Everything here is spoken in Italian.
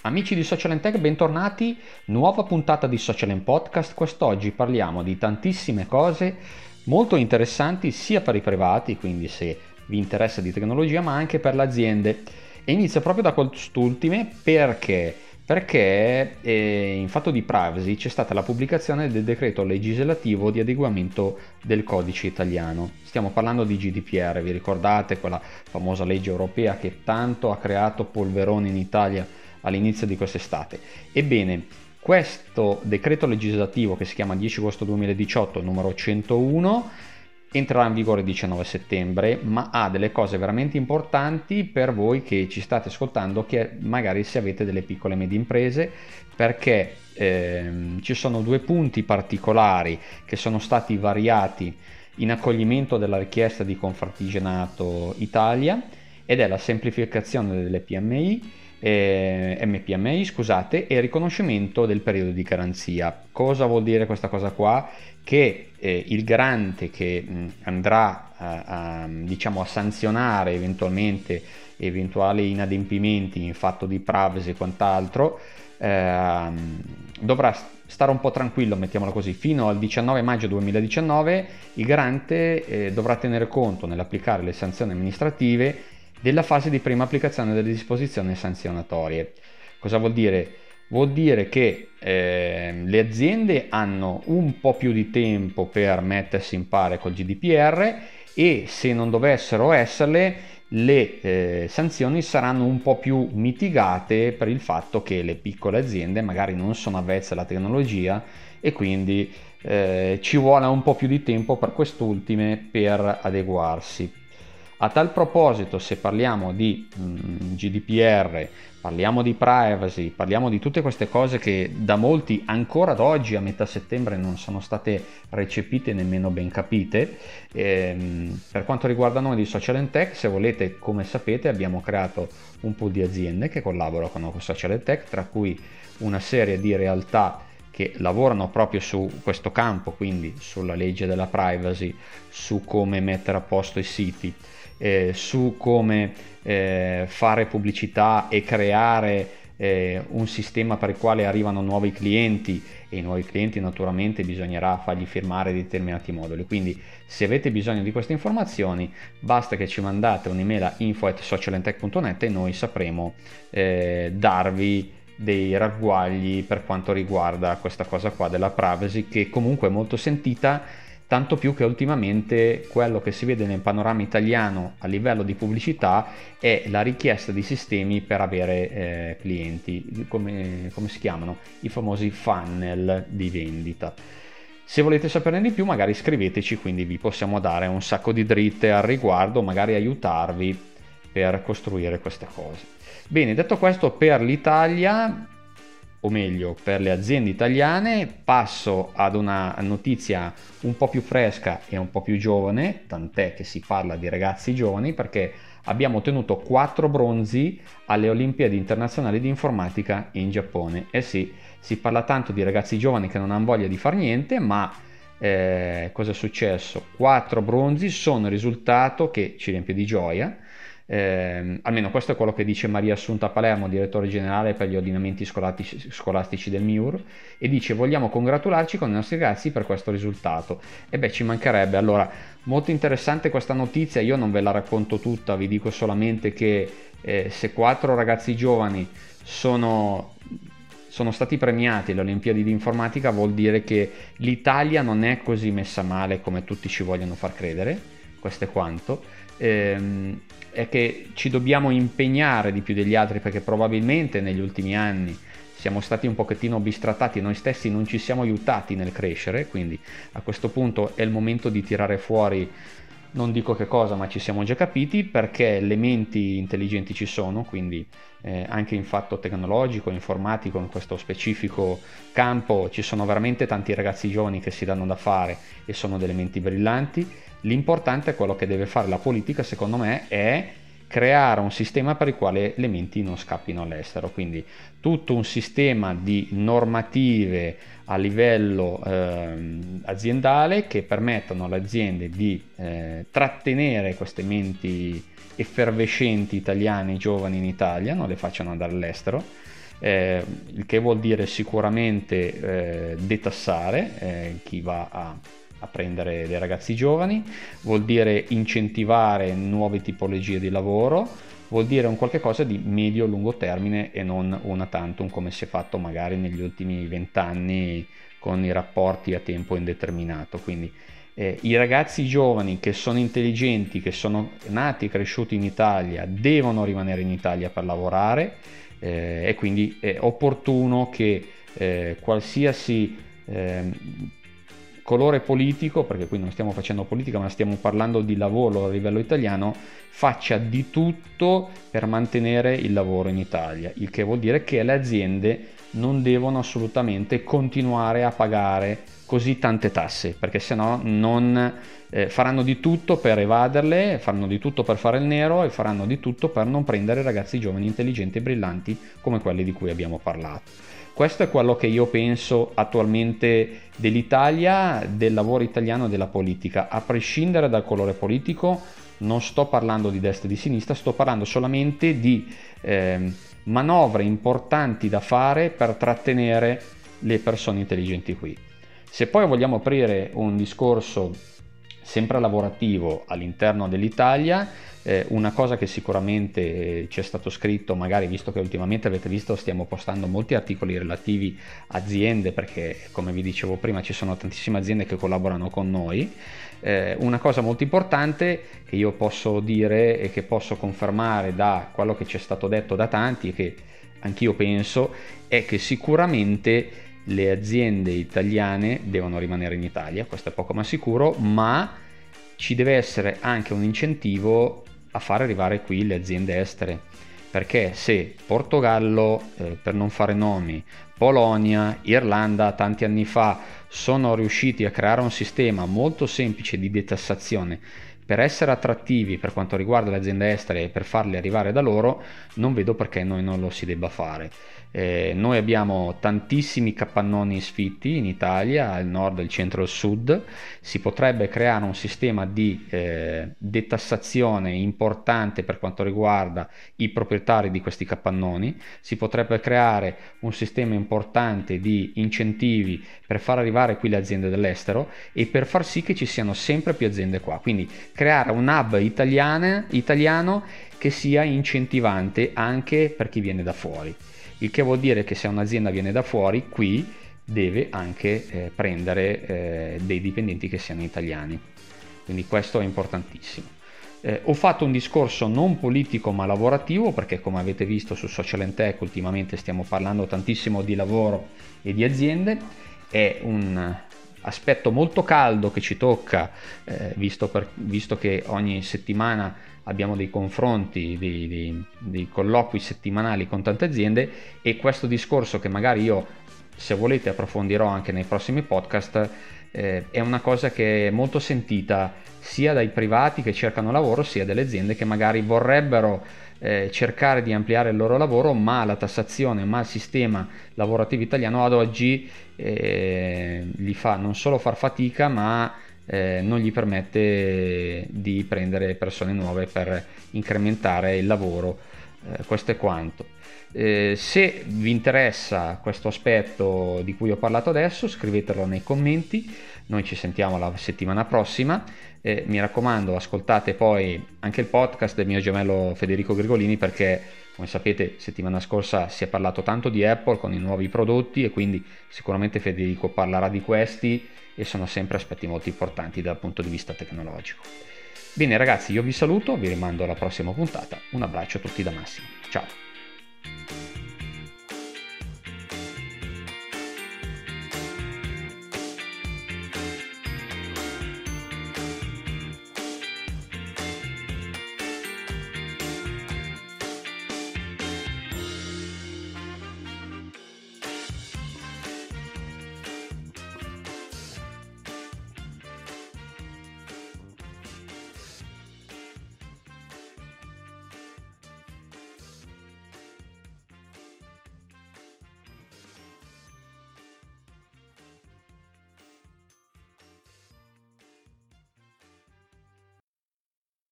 Amici di Social and Tech, bentornati, nuova puntata di Social and Podcast. Quest'oggi parliamo di tantissime cose molto interessanti sia per i privati, quindi se vi interessa di tecnologia, ma anche per le aziende. E inizio proprio da quest'ultime perché in fatto di privacy c'è stata la pubblicazione del decreto legislativo di adeguamento del codice italiano. Stiamo parlando di GDPR, vi ricordate quella famosa legge europea che tanto ha creato polveroni in Italia all'inizio di quest'estate? Ebbene, questo decreto legislativo che si chiama 10 agosto 2018 numero 101 entrerà in vigore il 19 settembre, ma ha delle cose veramente importanti per voi che ci state ascoltando, che magari se avete delle piccole e medie imprese, perché ci sono due punti particolari che sono stati variati in accoglimento della richiesta di Confartigianato Italia, ed è la semplificazione delle PMI, MPMI, scusate, e il riconoscimento del periodo di garanzia. Cosa vuol dire questa cosa qua? Che il garante che andrà diciamo, a sanzionare eventualmente eventuali inadempimenti in fatto di privacy e quant'altro dovrà stare un po' tranquillo, mettiamola così, fino al 19 maggio 2019 il garante dovrà tenere conto nell'applicare le sanzioni amministrative della fase di prima applicazione delle disposizioni sanzionatorie. Cosa vuol dire? Vuol dire che le aziende hanno un po' più di tempo per mettersi in pari col GDPR e se non dovessero esserle, le sanzioni saranno un po' più mitigate per il fatto che le piccole aziende magari non sono avvezze alla tecnologia e quindi ci vuole un po' più di tempo per quest'ultime per adeguarsi. A tal proposito, se parliamo di GDPR, parliamo di privacy, parliamo di tutte queste cose che da molti ancora ad oggi a metà settembre non sono state recepite nemmeno ben capite, per quanto riguarda noi di Social and Tech, se volete, come sapete, abbiamo creato un pool di aziende che collaborano con Social and Tech, tra cui una serie di realtà che lavorano proprio su questo campo, quindi sulla legge della privacy, su come mettere a posto i siti, su come fare pubblicità e creare un sistema per il quale arrivano nuovi clienti, e i nuovi clienti naturalmente bisognerà fargli firmare determinati moduli. Quindi se avete bisogno di queste informazioni basta che ci mandate un'email a info@socialandtech.net e noi sapremo darvi dei ragguagli per quanto riguarda questa cosa qua della privacy, che comunque è molto sentita, tanto più che ultimamente quello che si vede nel panorama italiano a livello di pubblicità è la richiesta di sistemi per avere clienti, come si chiamano? I famosi funnel di vendita. Se volete saperne di più magari scriveteci, quindi vi possiamo dare un sacco di dritte al riguardo, magari aiutarvi per costruire queste cose. Bene, detto questo, per l'Italia, o meglio per le aziende italiane, passo ad una notizia un po' più fresca e un po' più giovane, tant'è che si parla di ragazzi giovani, perché abbiamo ottenuto 4 bronzi alle Olimpiadi internazionali di informatica in Giappone. Eh sì, si parla tanto di ragazzi giovani che non hanno voglia di far niente, ma cosa è successo? 4 bronzi sono il risultato che ci riempie di gioia. Almeno questo è quello che dice Maria Assunta Palermo, direttore generale per gli ordinamenti scolastici del MIUR, e dice: vogliamo congratularci con i nostri ragazzi per questo risultato. E beh, ci mancherebbe. Allora, molto interessante questa notizia, io non ve la racconto tutta, vi dico solamente che se 4 ragazzi giovani sono stati premiati alle Olimpiadi di informatica, vuol dire che l'Italia non è così messa male come tutti ci vogliono far credere. Questo è quanto. È che ci dobbiamo impegnare di più degli altri, perché probabilmente negli ultimi anni siamo stati un pochettino bistrattati, noi stessi non ci siamo aiutati nel crescere, quindi a questo punto è il momento di tirare fuori, non dico che cosa, ma ci siamo già capiti, perché le menti intelligenti ci sono, quindi anche in fatto tecnologico, informatico, in questo specifico campo ci sono veramente tanti ragazzi giovani che si danno da fare e sono delle menti brillanti. L'importante è quello che deve fare la politica, secondo me, è creare un sistema per il quale le menti non scappino all'estero, quindi tutto un sistema di normative a livello aziendale che permettono alle aziende di trattenere queste menti effervescenti italiane giovani in Italia, non le facciano andare all'estero, il che vuol dire sicuramente detassare chi va a prendere dei ragazzi giovani, vuol dire incentivare nuove tipologie di lavoro, vuol dire un qualche cosa di medio-lungo termine e non una tantum come si è fatto magari negli ultimi 20 anni con i rapporti a tempo indeterminato. Quindi i ragazzi giovani che sono intelligenti, che sono nati e cresciuti in Italia, devono rimanere in Italia per lavorare, e quindi è opportuno che qualsiasi colore politico, perché qui non stiamo facendo politica ma stiamo parlando di lavoro a livello italiano, faccia di tutto per mantenere il lavoro in Italia, il che vuol dire che le aziende non devono assolutamente continuare a pagare così tante tasse, perché sennò non faranno di tutto per evaderle, faranno di tutto per fare il nero e faranno di tutto per non prendere ragazzi giovani, intelligenti e brillanti come quelli di cui abbiamo parlato. Questo è quello che io penso attualmente dell'Italia, del lavoro italiano e della politica, a prescindere dal colore politico. Non sto parlando di destra e di sinistra, sto parlando solamente di manovre importanti da fare per trattenere le persone intelligenti qui. Se poi vogliamo aprire un discorso sempre lavorativo all'interno dell'Italia, una cosa che sicuramente ci è stato scritto, magari visto che ultimamente avete visto stiamo postando molti articoli relativi a aziende, perché come vi dicevo prima ci sono tantissime aziende che collaborano con noi, una cosa molto importante che io posso dire e che posso confermare da quello che ci è stato detto da tanti e che anch'io penso, è che sicuramente le aziende italiane devono rimanere in Italia, questo è poco ma sicuro, ma ci deve essere anche un incentivo a far arrivare qui le aziende estere, perché se Portogallo, per non fare nomi, Polonia, Irlanda tanti anni fa sono riusciti a creare un sistema molto semplice di detassazione per essere attrattivi per quanto riguarda le aziende estere e per farle arrivare da loro, non vedo perché noi non lo si debba fare. Noi abbiamo tantissimi capannoni sfitti in Italia, al nord, al centro e al sud. Si potrebbe creare un sistema di detassazione importante per quanto riguarda i proprietari di questi capannoni, si potrebbe creare un sistema importante di incentivi per far arrivare qui le aziende dall'estero e per far sì che ci siano sempre più aziende qua, quindi creare un hub italiano che sia incentivante anche per chi viene da fuori, il che vuol dire che se un'azienda viene da fuori qui deve anche prendere dei dipendenti che siano italiani, quindi questo è importantissimo. Ho fatto un discorso non politico ma lavorativo, perché come avete visto su Social and Tech ultimamente stiamo parlando tantissimo di lavoro e di aziende. È un aspetto molto caldo che ci tocca, visto che ogni settimana abbiamo dei confronti, dei colloqui settimanali con tante aziende, e questo discorso che magari io, se volete, approfondirò anche nei prossimi podcast, è una cosa che è molto sentita sia dai privati che cercano lavoro, sia dalle aziende che magari vorrebbero cercare di ampliare il loro lavoro, ma la tassazione, ma il sistema lavorativo italiano ad oggi li fa non solo far fatica, ma non gli permette di prendere persone nuove per incrementare il lavoro. Questo è quanto. Se vi interessa questo aspetto di cui ho parlato adesso, scrivetelo nei commenti. Noi ci sentiamo la settimana prossima. Mi raccomando, ascoltate poi anche il podcast del mio gemello Federico Grigolini, perché come sapete settimana scorsa si è parlato tanto di Apple con i nuovi prodotti e quindi sicuramente Federico parlerà di questi, e sono sempre aspetti molto importanti dal punto di vista tecnologico. Bene ragazzi, io vi saluto, vi rimando alla prossima puntata. Un abbraccio a tutti da Massimo. Ciao!